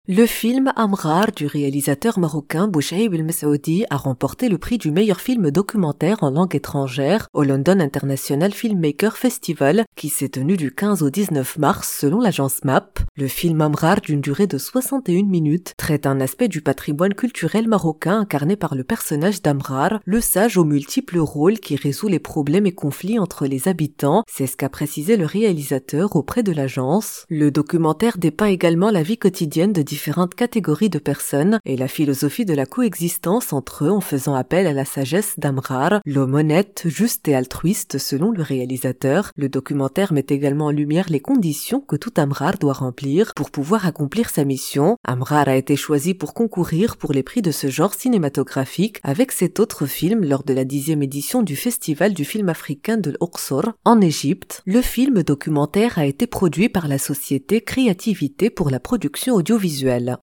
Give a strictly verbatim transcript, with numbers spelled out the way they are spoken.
Le film Amghar du réalisateur marocain Bouchaïb El Messoudi a remporté le prix du meilleur film documentaire en langue étrangère au London International Filmmaker Festival qui s'est tenu du quinze au dix-neuf mars selon l'agence M A P. Le film Amghar d'une durée de soixante et une minutes traite un aspect du patrimoine culturel marocain incarné par le personnage d'Amghar, le sage aux multiples rôles qui résout les problèmes et conflits entre les habitants. C'est ce qu'a précisé le réalisateur auprès de l'agence. Le documentaire dépeint également la vie quotidienne de différentes catégories de personnes et la philosophie de la coexistence entre eux en faisant appel à la sagesse d'Amghar, l'homme honnête, juste et altruiste selon le réalisateur. Le documentaire met également en lumière les conditions que tout Amghar doit remplir pour pouvoir accomplir sa mission. Amghar a été choisi pour concourir pour les prix de ce genre cinématographique avec cet autre film lors de la dixième édition du Festival du film africain de l'Oqsor en Égypte. Le film documentaire a été produit par la société Créativité pour la production audiovisuelle.